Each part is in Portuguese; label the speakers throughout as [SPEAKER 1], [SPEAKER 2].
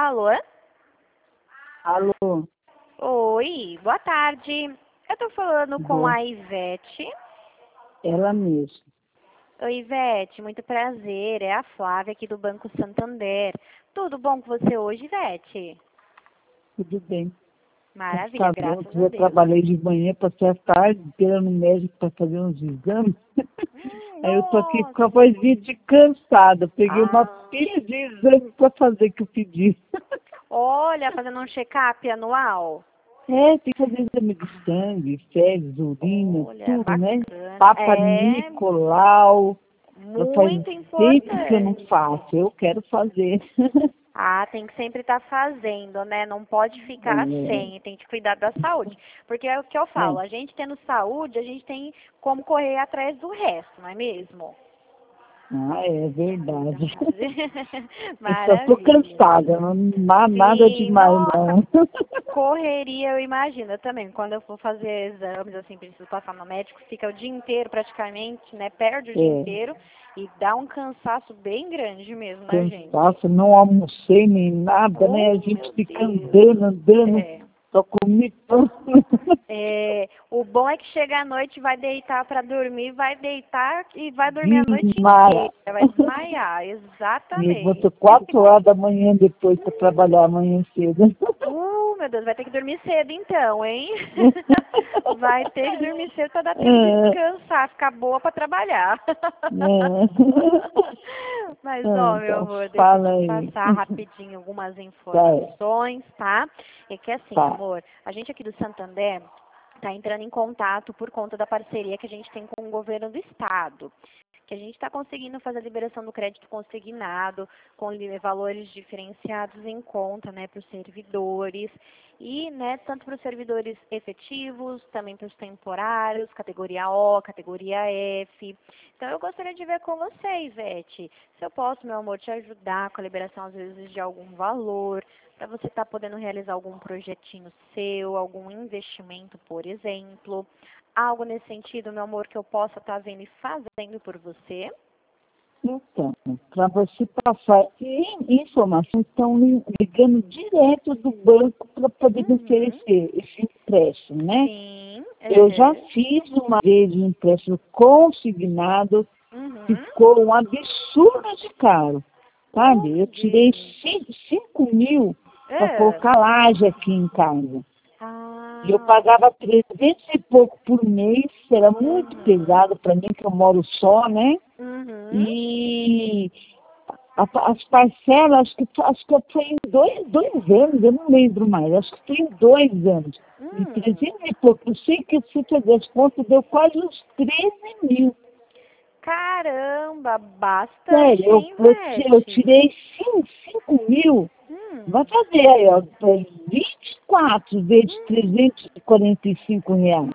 [SPEAKER 1] Alô?
[SPEAKER 2] Alô,
[SPEAKER 1] Oi, boa tarde. Eu tô falando com
[SPEAKER 2] boa.
[SPEAKER 1] a Ivete.
[SPEAKER 2] Ela mesma.
[SPEAKER 1] Oi, Ivete, muito prazer. É a Flávia aqui do Banco Santander. Tudo bom com você hoje, Ivete?
[SPEAKER 2] Tudo bem.
[SPEAKER 1] Maravilha,
[SPEAKER 2] Tá bom,
[SPEAKER 1] graças a
[SPEAKER 2] eu
[SPEAKER 1] Deus.
[SPEAKER 2] trabalhei de manhã, passei a tarde inteira no médico para fazer uns exames. Aí eu tô aqui com a
[SPEAKER 1] Nossa.
[SPEAKER 2] vozinha de cansada. Peguei uma
[SPEAKER 1] Ah,
[SPEAKER 2] pilha de exame para fazer que eu pedi.
[SPEAKER 1] olha, fazendo um check-up anual.
[SPEAKER 2] Tem que fazer exame de sangue, fezes, urina,
[SPEAKER 1] Olha,
[SPEAKER 2] tudo, né?
[SPEAKER 1] bacana.
[SPEAKER 2] Papa
[SPEAKER 1] É
[SPEAKER 2] Nicolau. Já faz
[SPEAKER 1] muito
[SPEAKER 2] tempo que eu não
[SPEAKER 1] importante.
[SPEAKER 2] faço, eu quero fazer.
[SPEAKER 1] Ah, tem que sempre estar fazendo, né? Não pode ficar
[SPEAKER 2] É,
[SPEAKER 1] sem, tem que cuidar da saúde. Porque é o que eu falo,
[SPEAKER 2] é.
[SPEAKER 1] a gente tendo saúde, a gente tem como correr atrás do resto, não é mesmo?
[SPEAKER 2] É verdade. Eu só estou
[SPEAKER 1] Maravilha.
[SPEAKER 2] cansada, não há nada
[SPEAKER 1] Sim,
[SPEAKER 2] demais
[SPEAKER 1] nossa,
[SPEAKER 2] não.
[SPEAKER 1] correria, eu imagino eu também. Quando eu for fazer exames, assim, preciso passar no médico, fica o dia inteiro praticamente, né? Perde o dia
[SPEAKER 2] É,
[SPEAKER 1] inteiro e dá um cansaço bem grande mesmo na gente.
[SPEAKER 2] cansaço, não almocei nem nada, né? A
[SPEAKER 1] Oh,
[SPEAKER 2] gente
[SPEAKER 1] meu
[SPEAKER 2] fica
[SPEAKER 1] Deus.
[SPEAKER 2] andando,
[SPEAKER 1] É.
[SPEAKER 2] só comi pão.
[SPEAKER 1] É, o bom é que chega à noite, vai deitar para dormir, vai deitar e vai dormir a noite inteira,
[SPEAKER 2] Desmaia.
[SPEAKER 1] vai desmaiar,
[SPEAKER 2] Levanta
[SPEAKER 1] exatamente.
[SPEAKER 2] 4 horas da manhã depois para trabalhar amanhã cedo.
[SPEAKER 1] Meu Deus, vai ter que dormir cedo então, hein? Vai ter que dormir cedo para dar tempo de
[SPEAKER 2] É,
[SPEAKER 1] descansar, ficar boa para trabalhar.
[SPEAKER 2] é.
[SPEAKER 1] Mas, ó, meu
[SPEAKER 2] Então,
[SPEAKER 1] amor, deixa eu
[SPEAKER 2] fala
[SPEAKER 1] te
[SPEAKER 2] aí.
[SPEAKER 1] passar rapidinho algumas
[SPEAKER 2] Tá,
[SPEAKER 1] informações, tá? É que assim,
[SPEAKER 2] tá.
[SPEAKER 1] amor, a gente aqui do Santander está entrando em contato por conta da parceria que a gente tem com o governo do estado, que a gente está conseguindo fazer a liberação do crédito consignado com valores diferenciados em conta, né, para os servidores e, né, tanto para os servidores efetivos, também para os temporários, categoria O, categoria F. Então, eu gostaria de ver com você, Ivete, se eu posso, meu amor, te ajudar com a liberação, às vezes, de algum valor, para você estar podendo realizar algum projetinho seu, algum investimento, por exemplo. Algo nesse sentido, meu amor, que eu possa estar vendo e fazendo por você?
[SPEAKER 2] Então, para você passar informação, estão ligando direto do banco para poder me
[SPEAKER 1] Uhum.
[SPEAKER 2] oferecer esse empréstimo, né?
[SPEAKER 1] Sim.
[SPEAKER 2] Eu já
[SPEAKER 1] Uhum.
[SPEAKER 2] fiz uma vez um empréstimo consignado que
[SPEAKER 1] Uhum.
[SPEAKER 2] ficou um absurdo de caro, sabe? Eu tirei
[SPEAKER 1] Gente.
[SPEAKER 2] 5 mil para
[SPEAKER 1] É.
[SPEAKER 2] colocar laje aqui em casa. E eu
[SPEAKER 1] Ah.
[SPEAKER 2] pagava 300 e pouco por mês, era muito
[SPEAKER 1] Uhum.
[SPEAKER 2] pesado para mim, que eu moro só, né?
[SPEAKER 1] Uhum.
[SPEAKER 2] E as parcelas, acho que foi em dois anos, eu não lembro mais, acho que foi em 2 anos. E
[SPEAKER 1] Hum.
[SPEAKER 2] 300 e pouco, eu sei que se fazer as contas, deu quase uns 13 mil.
[SPEAKER 1] Caramba,
[SPEAKER 2] Sério,
[SPEAKER 1] bastante,
[SPEAKER 2] eu,
[SPEAKER 1] hein,
[SPEAKER 2] eu, eu
[SPEAKER 1] Vete?
[SPEAKER 2] tirei 5 mil, vai
[SPEAKER 1] Hum.
[SPEAKER 2] fazer aí, ó, 24 vezes
[SPEAKER 1] Hum.
[SPEAKER 2] R$ 345.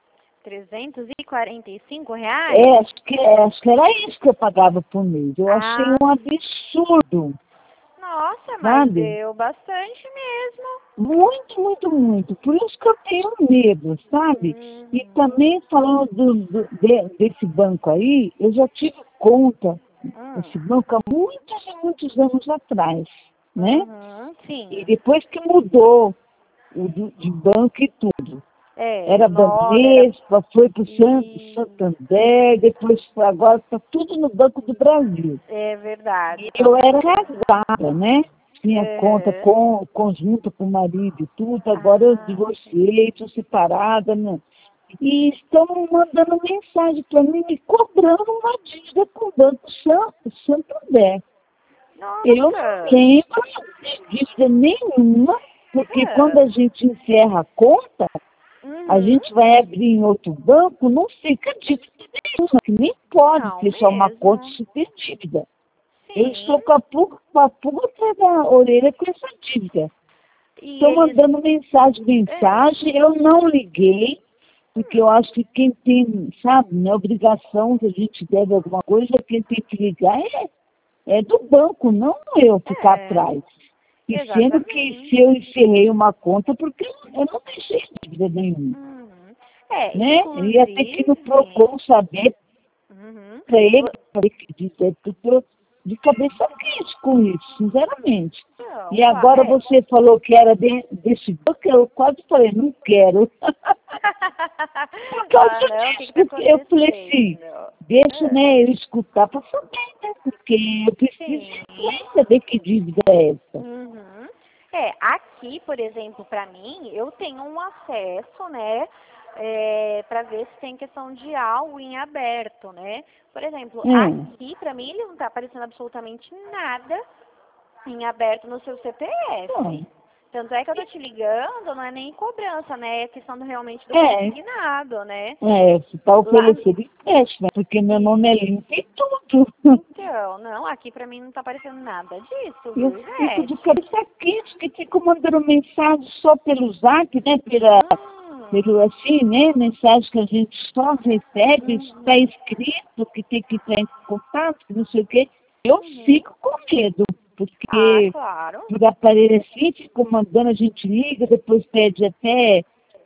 [SPEAKER 1] R$ 345?
[SPEAKER 2] Acho que era isso que eu pagava por mês. Eu achei
[SPEAKER 1] Ah,
[SPEAKER 2] um absurdo,
[SPEAKER 1] nossa, mas
[SPEAKER 2] sabe?
[SPEAKER 1] deu bastante mesmo.
[SPEAKER 2] Muito, muito, muito. Por isso que eu tenho medo, sabe? E
[SPEAKER 1] Uhum.
[SPEAKER 2] também falando desse banco aí, eu já tive conta
[SPEAKER 1] Hum.
[SPEAKER 2] nesse banco há muitos e muitos anos atrás, né?
[SPEAKER 1] Uhum.
[SPEAKER 2] E
[SPEAKER 1] Sim.
[SPEAKER 2] depois que mudou de banco e tudo.
[SPEAKER 1] É, o
[SPEAKER 2] Era
[SPEAKER 1] nome era.
[SPEAKER 2] Banespa, foi para o
[SPEAKER 1] E
[SPEAKER 2] Santander, depois agora está tudo no Banco do Brasil.
[SPEAKER 1] é
[SPEAKER 2] E
[SPEAKER 1] verdade, tá
[SPEAKER 2] eu era
[SPEAKER 1] tudo.
[SPEAKER 2] casada, né? Tinha conta
[SPEAKER 1] Uhum.
[SPEAKER 2] conjunta com o marido e tudo, agora eu
[SPEAKER 1] Ah, sim.
[SPEAKER 2] divorciei, estou separada, né? E estão mandando mensagem para mim, me cobrando uma dívida com o Banco Santander. Eu não
[SPEAKER 1] Nossa.
[SPEAKER 2] lembro de dívida nenhuma, porque quando
[SPEAKER 1] É.
[SPEAKER 2] a gente encerra a conta, a
[SPEAKER 1] Uhum.
[SPEAKER 2] gente vai abrir em outro banco, não fica dívida nenhuma, que nem pode
[SPEAKER 1] Não
[SPEAKER 2] fechar uma conta
[SPEAKER 1] mesmo.
[SPEAKER 2] e ter dívida. Eu
[SPEAKER 1] Sim.
[SPEAKER 2] estou com a pulga atrás da orelha com essa dívida.
[SPEAKER 1] E
[SPEAKER 2] Estou
[SPEAKER 1] eles.
[SPEAKER 2] mandando
[SPEAKER 1] É.
[SPEAKER 2] mensagem, eu não liguei, porque eu
[SPEAKER 1] Hum.
[SPEAKER 2] acho que quem tem, sabe, minha obrigação, se a gente deve alguma coisa, quem tem que ligar é do banco, não eu ficar
[SPEAKER 1] É.
[SPEAKER 2] atrás. E sendo que se
[SPEAKER 1] Exatamente.
[SPEAKER 2] eu encerrei uma conta, porque eu não deixei dívida nenhuma,
[SPEAKER 1] Uhum. É,
[SPEAKER 2] né? Eu ia ter que ir no
[SPEAKER 1] inclusive.
[SPEAKER 2] PROCON saber
[SPEAKER 1] Uhum.
[SPEAKER 2] para ele
[SPEAKER 1] vo-
[SPEAKER 2] saber que dívida é tudo. de cabeça quente com isso, sinceramente.
[SPEAKER 1] Não,
[SPEAKER 2] E agora
[SPEAKER 1] claro.
[SPEAKER 2] você falou que era desse banco, eu quase falei, não quero. Por causa
[SPEAKER 1] Não, o que
[SPEAKER 2] disso,
[SPEAKER 1] tá
[SPEAKER 2] porque eu falei assim,
[SPEAKER 1] acontecendo?
[SPEAKER 2] deixa, né, eu escutar para saber, né, porque eu preciso
[SPEAKER 1] Sim.
[SPEAKER 2] saber que dívida é essa.
[SPEAKER 1] Uhum. Aqui, por exemplo, para mim, eu tenho um acesso, né, para ver se tem questão de algo em aberto, né? Por exemplo, aqui, para mim, ele não está aparecendo absolutamente nada em aberto no seu CPF.
[SPEAKER 2] Então,
[SPEAKER 1] Tanto é que eu tô te ligando, não é nem cobrança, né? É questão realmente do
[SPEAKER 2] é,
[SPEAKER 1] consignado, né?
[SPEAKER 2] você está
[SPEAKER 1] Lá,
[SPEAKER 2] oferecendo empréstimo, porque meu nome é limpo e tudo.
[SPEAKER 1] então, não, aqui pra mim não tá aparecendo nada disso,
[SPEAKER 2] Eu
[SPEAKER 1] viu,
[SPEAKER 2] fico de
[SPEAKER 1] Ivete?
[SPEAKER 2] cabeça quente, que fico mandando mensagem só pelo zap, né? Pelo
[SPEAKER 1] Hum,
[SPEAKER 2] assim, né? Mensagem que a gente só recebe, está
[SPEAKER 1] uhum,
[SPEAKER 2] escrito que tem que entrar em contato, que não sei o quê. Eu
[SPEAKER 1] uhum.
[SPEAKER 2] fico com medo,
[SPEAKER 1] Ah,
[SPEAKER 2] porque
[SPEAKER 1] claro.
[SPEAKER 2] por aparelho assim, fico mandando, a gente liga, depois pede até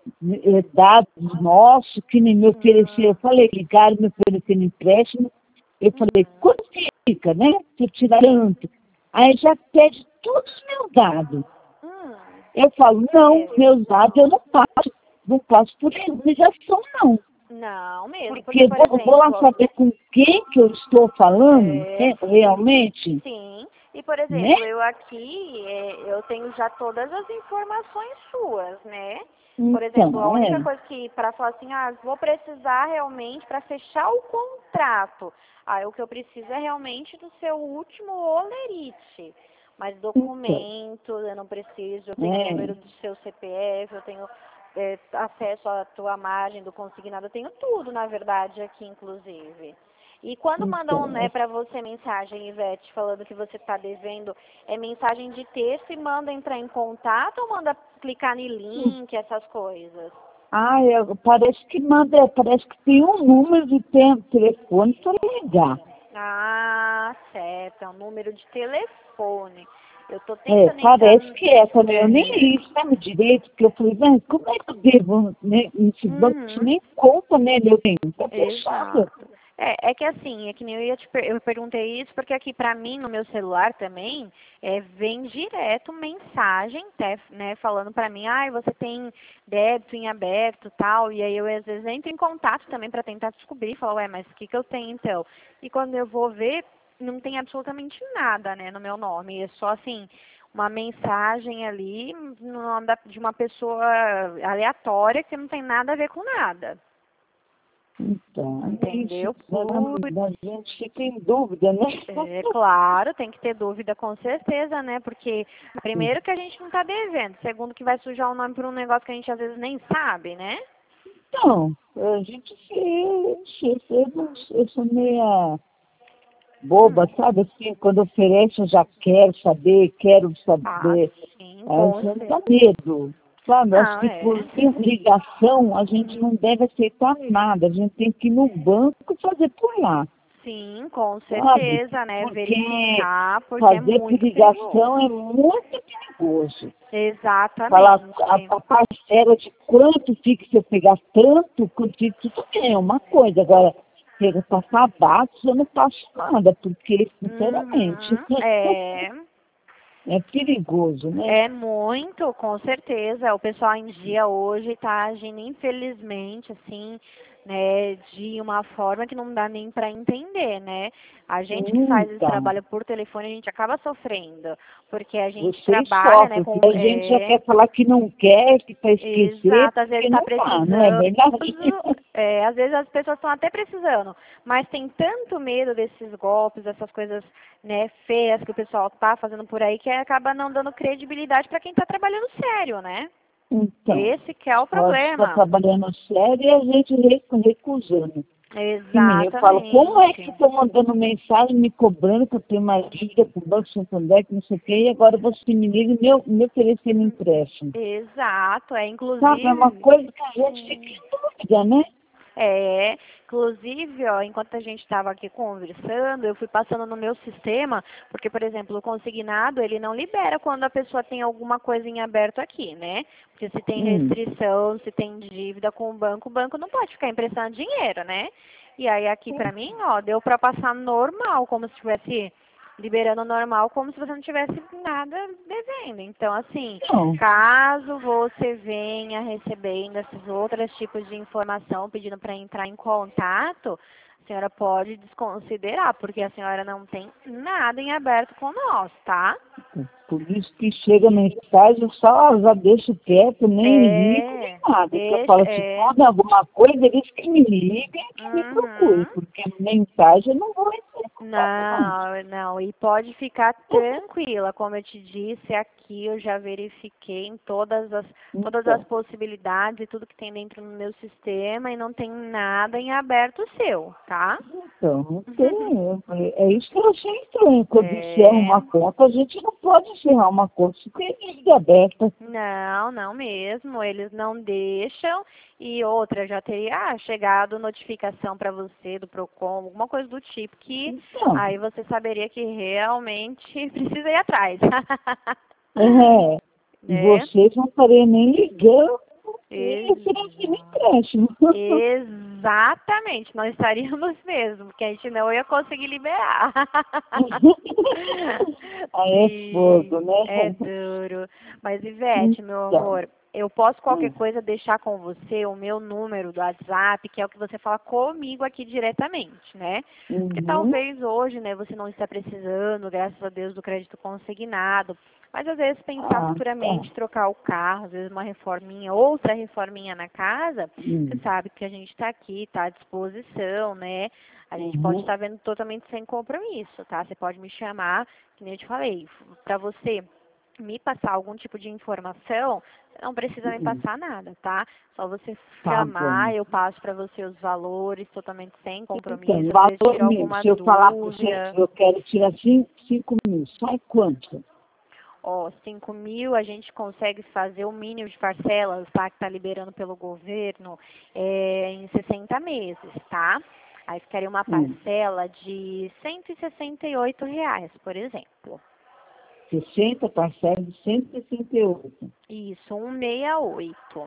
[SPEAKER 2] dados nossos, que nem me ofereceram. Eu
[SPEAKER 1] Hum,
[SPEAKER 2] falei, ligaram me oferecendo empréstimo. Eu falei,
[SPEAKER 1] uhum,
[SPEAKER 2] quanto fica, né? Se eu tirar tanto. Aí já pede todos os meus dados.
[SPEAKER 1] hum,
[SPEAKER 2] Eu falo, não, meus dados eu
[SPEAKER 1] mesmo.
[SPEAKER 2] não passo por ligação, não.
[SPEAKER 1] Não, mesmo,
[SPEAKER 2] Porque
[SPEAKER 1] porque, por
[SPEAKER 2] eu vou lá
[SPEAKER 1] exemplo,
[SPEAKER 2] saber com quem que eu estou falando,
[SPEAKER 1] é,
[SPEAKER 2] realmente,
[SPEAKER 1] sim. E, por
[SPEAKER 2] né?
[SPEAKER 1] exemplo, eu aqui, eu tenho já todas as informações suas, né? Por exemplo, a
[SPEAKER 2] Então,
[SPEAKER 1] única coisa que, para falar assim, vou precisar realmente para fechar o contrato. O que eu preciso é realmente do seu último holerite. Mas
[SPEAKER 2] então,
[SPEAKER 1] documento, eu não preciso, eu tenho o
[SPEAKER 2] é,
[SPEAKER 1] número do seu CPF, eu tenho acesso à tua margem do consignado, eu tenho tudo, na verdade, aqui, inclusive. E quando mandam,
[SPEAKER 2] então,
[SPEAKER 1] né, para você mensagem, Ivete, falando que você está devendo, é mensagem de texto e manda entrar em contato ou manda clicar no link, essas coisas?
[SPEAKER 2] parece que manda, parece que tem um número de telefone para ligar.
[SPEAKER 1] Ah, certo, é um número de telefone. Eu tô tentando entrar
[SPEAKER 2] Parece
[SPEAKER 1] no...
[SPEAKER 2] que é também. Eu nem
[SPEAKER 1] É.
[SPEAKER 2] li isso sabe direito, porque eu falei, mas como é que eu devo, né? Esse banco
[SPEAKER 1] Uhum.
[SPEAKER 2] nem conta, né, meu bem? Tá fechado.
[SPEAKER 1] Exato. É que assim, é que nem eu perguntei isso porque aqui pra mim no meu celular também vem direto mensagem, né, falando pra mim, você tem débito em aberto, tal, e aí eu às vezes entro em contato também pra tentar descobrir, falar, ué, mas o que que eu tenho então? E quando eu vou ver, não tem absolutamente nada, né, no meu nome, é só assim uma mensagem ali no nome de uma pessoa aleatória que não tem nada a ver com nada.
[SPEAKER 2] Então, é isso.
[SPEAKER 1] Entendeu?
[SPEAKER 2] A gente fica em dúvida, né?
[SPEAKER 1] É claro, tem que ter dúvida com certeza, né? Porque primeiro que a gente não está devendo, segundo que vai sujar o nome por um negócio que a gente às vezes nem sabe, né?
[SPEAKER 2] Então, a gente eu sou meia boba,
[SPEAKER 1] Hum.
[SPEAKER 2] sabe? Assim, quando oferece, eu já quero
[SPEAKER 1] Ah,
[SPEAKER 2] saber.
[SPEAKER 1] sim,
[SPEAKER 2] A
[SPEAKER 1] com
[SPEAKER 2] gente dá
[SPEAKER 1] certeza.
[SPEAKER 2] medo, sabe? Acho
[SPEAKER 1] Não,
[SPEAKER 2] que por
[SPEAKER 1] é.
[SPEAKER 2] ligação a gente não deve aceitar nada, a gente tem que ir no banco e fazer por lá,
[SPEAKER 1] Sim, com
[SPEAKER 2] sabe?
[SPEAKER 1] certeza, né?
[SPEAKER 2] Porque
[SPEAKER 1] Verificar, porque é
[SPEAKER 2] fazer por
[SPEAKER 1] muito perigoso.
[SPEAKER 2] ligação é muito perigoso. Falar
[SPEAKER 1] Exatamente.
[SPEAKER 2] a parcela de quanto fica se eu pegar tanto, quanto fica, tudo bem, é uma coisa. Agora, chega a passar dados, eu não passo nada, porque, sinceramente,
[SPEAKER 1] Uhum, é.
[SPEAKER 2] é perigoso, né?
[SPEAKER 1] É muito, com certeza. O pessoal em dia hoje está agindo, infelizmente, assim, né, de uma forma que não dá nem para entender, né? A gente que faz esse
[SPEAKER 2] Então,
[SPEAKER 1] trabalho por telefone, a gente acaba sofrendo, porque a gente
[SPEAKER 2] vocês
[SPEAKER 1] trabalha, né,
[SPEAKER 2] sofrem,
[SPEAKER 1] com...
[SPEAKER 2] porque a gente já quer falar que não quer, que para esquecer,
[SPEAKER 1] Exato, às vezes
[SPEAKER 2] porque
[SPEAKER 1] está
[SPEAKER 2] não dá, não é
[SPEAKER 1] precisando.
[SPEAKER 2] verdade?
[SPEAKER 1] Às vezes as pessoas estão até precisando, mas tem tanto medo desses golpes, dessas coisas, né, feias que o pessoal tá fazendo por aí, que acaba não dando credibilidade para quem está trabalhando sério, né?
[SPEAKER 2] Então,
[SPEAKER 1] Esse que é o
[SPEAKER 2] pode estar
[SPEAKER 1] problema.
[SPEAKER 2] trabalhando sério e a gente recusando. Que nem eu falo, como é que
[SPEAKER 1] Exatamente.
[SPEAKER 2] estão mandando mensagem me cobrando que eu tenho uma dívida com o Banco Santander, que não sei o quê, e agora você me liga e me oferecendo empréstimo.
[SPEAKER 1] Exato,
[SPEAKER 2] Sabe, é uma
[SPEAKER 1] inclusive.
[SPEAKER 2] coisa que a gente fica
[SPEAKER 1] Sim.
[SPEAKER 2] em dúvida, né?
[SPEAKER 1] Inclusive, ó, enquanto a gente estava aqui conversando, eu fui passando no meu sistema, porque, por exemplo, o consignado, ele não libera quando a pessoa tem alguma coisa em aberto aqui, né? Porque se tem
[SPEAKER 2] Hum,
[SPEAKER 1] restrição, se tem dívida com o banco não pode ficar emprestando dinheiro, né? E aí aqui pra mim, ó, deu pra passar normal, como se tivesse liberando normal, como se você não tivesse nada devendo. Então, assim,
[SPEAKER 2] Não.
[SPEAKER 1] caso você venha recebendo esses outros tipos de informação, pedindo para entrar em contato, a senhora pode desconsiderar, porque a senhora não tem nada em aberto com nós, tá?
[SPEAKER 2] Por isso que chega a mensagem, eu só já deixo quieto, nem ligo, nem nada. Porque eu falo assim, quando alguma coisa, eles que me liguem, que me procurem, porque mensagem eu não vou receber.
[SPEAKER 1] Não, e pode ficar tranquila, como eu te disse, aqui eu já verifiquei em todas as possibilidades e tudo que tem dentro do meu sistema e não tem nada em aberto seu, tá?
[SPEAKER 2] Então, não tem. É isso que eu achei estranho. Quando encerra uma conta, a gente não pode encerrar uma conta se tem liga aberta.
[SPEAKER 1] Não mesmo, eles não deixam. E outra, já teria chegado notificação para você do Procon, alguma coisa do tipo, que
[SPEAKER 2] Então,
[SPEAKER 1] aí você saberia que realmente precisa ir atrás.
[SPEAKER 2] E vocês não estariam nem ligando e oferecendo empréstimo.
[SPEAKER 1] Exatamente, nós estaríamos mesmo, porque a gente não ia conseguir liberar.
[SPEAKER 2] Aí é fogo, né?
[SPEAKER 1] É duro. Mas, Ivete, meu amor, eu posso qualquer coisa deixar com você o meu número do WhatsApp, que é o que você fala comigo aqui diretamente, né? Porque talvez hoje, né, você não está precisando, graças a Deus, do crédito consignado. Mas às vezes pensar futuramente trocar o carro, às vezes uma reforminha, outra reforminha na casa, você sabe que a gente está aqui, está à disposição, né? A gente pode estar vendo totalmente sem compromisso, tá? Você pode me chamar, que nem eu te falei, para você me passar algum tipo de informação, você não precisa me passar nada, tá? Só você chamar, eu passo para você os valores totalmente sem compromisso.
[SPEAKER 2] Então,
[SPEAKER 1] Às vezes tira alguma
[SPEAKER 2] se eu falar para
[SPEAKER 1] dúvida.
[SPEAKER 2] você, eu quero tirar 5 mil, sai quanto?
[SPEAKER 1] 5 mil a gente consegue fazer o mínimo de parcelas, tá? Que está liberando pelo governo em 60 meses, tá? Aí ficaria uma parcela de R$ 168, por exemplo.
[SPEAKER 2] 60 parcelas de 168.
[SPEAKER 1] Isso, 168.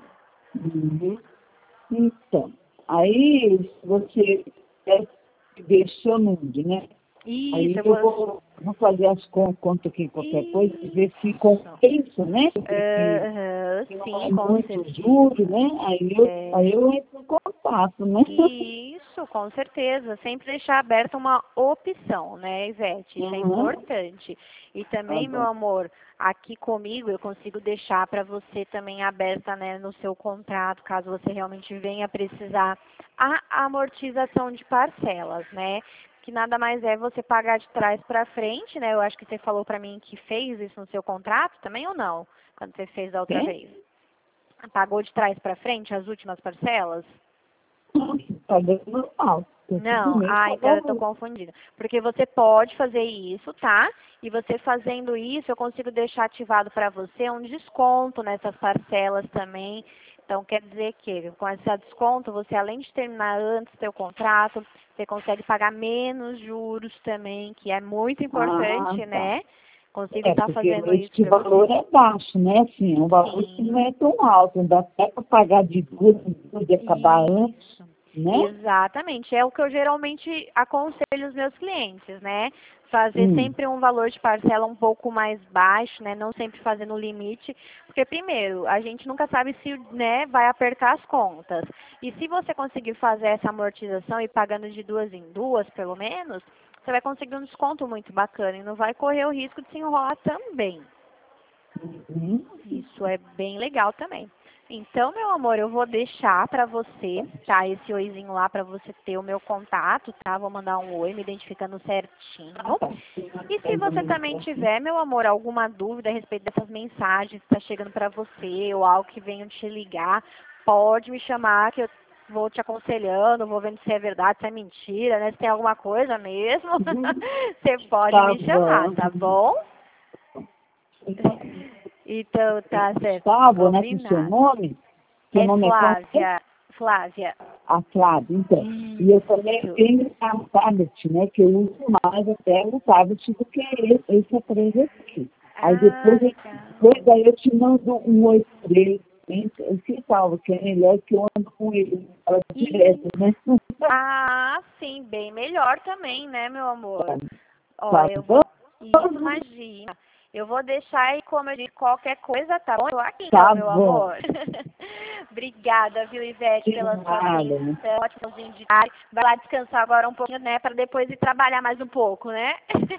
[SPEAKER 2] Então, aí você deixou número, né?
[SPEAKER 1] Isso,
[SPEAKER 2] Aí eu vou fazer as contas aqui, qualquer coisa, e ver se compensa, né? Porque não é muito juros, né? Aí eu entro em contato, né?
[SPEAKER 1] Isso, com certeza. Sempre deixar aberta uma opção, né, Ivete? Isso é importante. E também, meu amor, aqui comigo eu consigo deixar para você também aberta, né, no seu contrato, caso você realmente venha precisar, a amortização de parcelas, né? Que nada mais é você pagar de trás para frente, né? Eu acho que você falou para mim que fez isso no seu contrato também ou não? Quando você fez da outra vez. Pagou de trás para frente as últimas parcelas?
[SPEAKER 2] Paguei normal.
[SPEAKER 1] Não, então eu estou confundida. Porque você pode fazer isso, tá? E você fazendo isso, eu consigo deixar ativado para você um desconto nessas parcelas também. Então, quer dizer que com esse desconto, você além de terminar antes do seu contrato, você consegue pagar menos juros também, que é muito importante, né? Consigo estar fazendo isso
[SPEAKER 2] para você. Esse valor é baixo, né? Assim, um valor que não é tão alto. Ainda até para pagar de duas e acabar antes, né?
[SPEAKER 1] Exatamente. É o que eu geralmente aconselho os meus clientes, né? Fazer sempre um valor de parcela um pouco mais baixo, né? Não sempre fazer no limite, porque primeiro, a gente nunca sabe se, né, vai apertar as contas. E se você conseguir fazer essa amortização e pagando de duas em duas, pelo menos, você vai conseguir um desconto muito bacana e não vai correr o risco de se enrolar também. Isso é bem legal também. Então, meu amor, eu vou deixar para você, tá? Esse oizinho lá para você ter o meu contato, tá? Vou mandar um oi me identificando certinho. E se você também tiver, meu amor, alguma dúvida a respeito dessas mensagens que está chegando para você ou algo que venham te ligar, pode me chamar que eu vou te aconselhando, vou vendo se é verdade, se é mentira, né? Se tem alguma coisa mesmo, você pode me chamar, tá bom? Então, tá certo.
[SPEAKER 2] Gustavo, né? Que seu nome?
[SPEAKER 1] É Flávia. Flávia.
[SPEAKER 2] A Flávia, então. E eu também tenho a tablet, né? Que eu uso mais até o tablet do que esse aparelho aqui. Aí depois daí eu te mando um oi por ele. Eu que falo que é melhor que eu ando com ele. Ela direto, né?
[SPEAKER 1] Sim, bem melhor também, né, meu amor?
[SPEAKER 2] Tá,
[SPEAKER 1] Eu Isso, imagina. Eu vou deixar aí, como eu disse, qualquer coisa, tá bom? Eu tô aqui,
[SPEAKER 2] Tá
[SPEAKER 1] meu
[SPEAKER 2] bom.
[SPEAKER 1] amor. Obrigada, viu, Ivete,
[SPEAKER 2] De
[SPEAKER 1] pela sua
[SPEAKER 2] nada.
[SPEAKER 1] atenção. Ótimo de tarde. Vai lá descansar agora um pouquinho, né? Para depois ir trabalhar mais um pouco, né?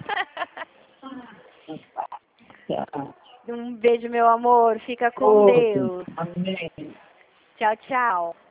[SPEAKER 2] Tchau.
[SPEAKER 1] Um beijo, meu amor. Fica com
[SPEAKER 2] Outro.
[SPEAKER 1] Deus.
[SPEAKER 2] Amém.
[SPEAKER 1] Tchau, tchau.